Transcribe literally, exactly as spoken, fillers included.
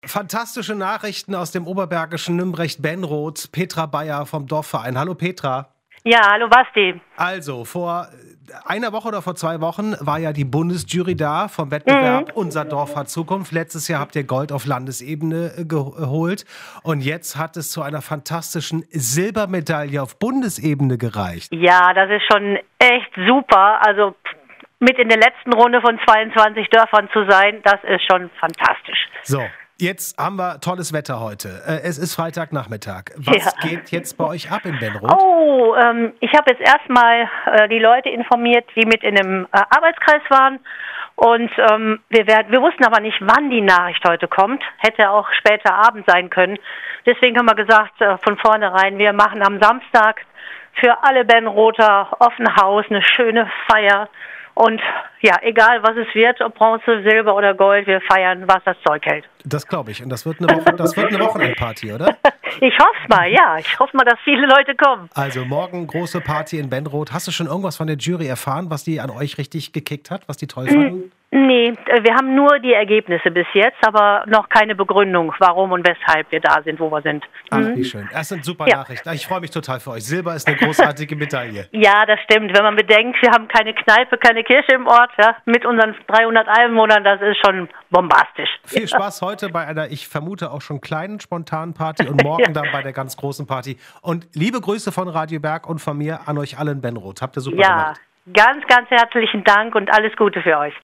Fantastische Nachrichten aus dem oberbergischen Nümbrecht-Benroth. Petra Bayer vom Dorfverein. Hallo Petra. Ja, hallo Basti. Also, vor einer Woche oder vor zwei Wochen war ja die Bundesjury da vom Wettbewerb Mhm. Unser Dorf hat Zukunft. Letztes Jahr habt ihr Gold auf Landesebene äh, geholt. Und jetzt hat es zu einer fantastischen Silbermedaille auf Bundesebene gereicht. Ja, das ist schon echt super. Also mit in der letzten Runde von zweiundzwanzig Dörfern zu sein, das ist schon fantastisch. So. Jetzt haben wir tolles Wetter heute. Äh, Es ist Freitagnachmittag. Was Ja. geht jetzt bei euch ab in Benroth? Oh, ähm, ich habe jetzt erstmal äh, die Leute informiert, die mit in dem äh, Arbeitskreis waren. Und ähm, wir, werden, wir wussten aber nicht, wann die Nachricht heute kommt. Hätte auch später Abend sein können. Deswegen haben wir gesagt, äh, von vornherein, wir machen am Samstag für alle Benrother offen Haus eine schöne Feier. Und ja, egal was es wird, ob Bronze, Silber oder Gold, wir feiern, was das Zeug hält. Das glaube ich. Und das wird eine, Woche, das wird eine Wochenendparty, oder? Ich hoffe mal, ja. Ich hoffe mal, dass viele Leute kommen. Also morgen große Party in Benroth. Hast du schon irgendwas von der Jury erfahren, was die an euch richtig gekickt hat, was die toll fanden? Nee, äh, wir haben nur die Ergebnisse bis jetzt, aber noch keine Begründung, warum und weshalb wir da sind, wo wir sind. Ach, Mhm. wie schön. Das sind super Ja. Nachrichten. Ich freue mich total für euch. Silber ist eine großartige Medaille. Ja, das stimmt. Wenn man bedenkt, wir haben keine Kneipe, keine Kirche im Ort, ja, mit unseren dreihundert Einwohnern, das ist schon bombastisch. Viel Spaß heute bei einer, ich vermute auch schon kleinen spontanen Party und morgen Ja. dann bei der ganz großen Party. Und liebe Grüße von Radio Berg und von mir an euch alle in Benroth. Habt ihr super Ja, gemacht. ganz, ganz herzlichen Dank und alles Gute für euch.